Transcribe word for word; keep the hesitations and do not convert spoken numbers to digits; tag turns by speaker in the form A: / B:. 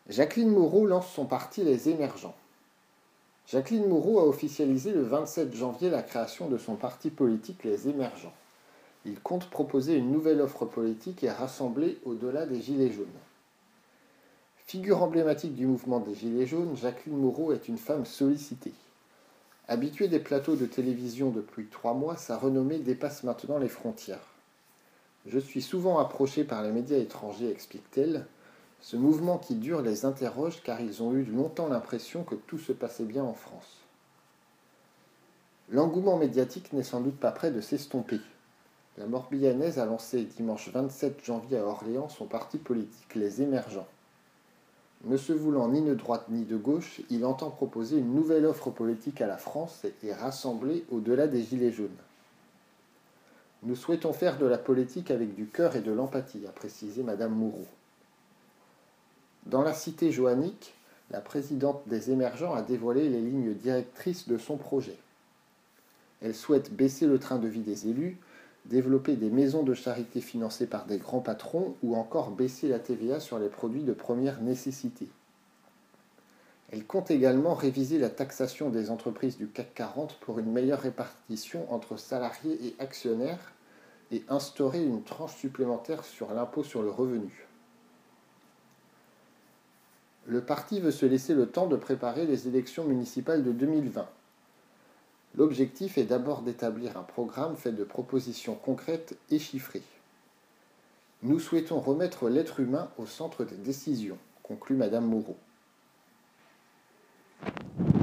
A: Jacqueline Moreau lance son parti Les Émergents. Jacqueline Moreau a officialisé le vingt-sept janvier la création de son parti politique Les Émergents. Il compte proposer une nouvelle offre politique et rassembler au-delà des Gilets jaunes. Figure emblématique du mouvement des Gilets jaunes, Jacqueline Moreau est une femme sollicitée. Habituée des plateaux de télévision depuis trois mois, sa renommée dépasse maintenant les frontières. Je suis souvent approchée par les médias étrangers, explique-t-elle. Ce mouvement qui dure les interroge car ils ont eu longtemps l'impression que tout se passait bien en France. L'engouement médiatique n'est sans doute pas près de s'estomper. La Morbihannaise a lancé dimanche vingt-sept janvier à Orléans son parti politique Les Émergents. Ne se voulant ni de droite ni de gauche, il entend proposer une nouvelle offre politique à la France et rassembler au-delà des Gilets jaunes. Nous souhaitons faire de la politique avec du cœur et de l'empathie, a précisé Madame Moreau. Dans la cité joannique, la présidente des Émergents a dévoilé les lignes directrices de son projet. Elle souhaite baisser le train de vie des élus, développer des maisons de charité financées par des grands patrons ou encore baisser la T V A sur les produits de première nécessité. Elle compte également réviser la taxation des entreprises du C A C quarante pour une meilleure répartition entre salariés et actionnaires et instaurer une tranche supplémentaire sur l'impôt sur le revenu. Le parti veut se laisser le temps de préparer les élections municipales de deux mille vingt. L'objectif est d'abord d'établir un programme fait de propositions concrètes et chiffrées. Nous souhaitons remettre l'être humain au centre des décisions, conclut Madame Moreau.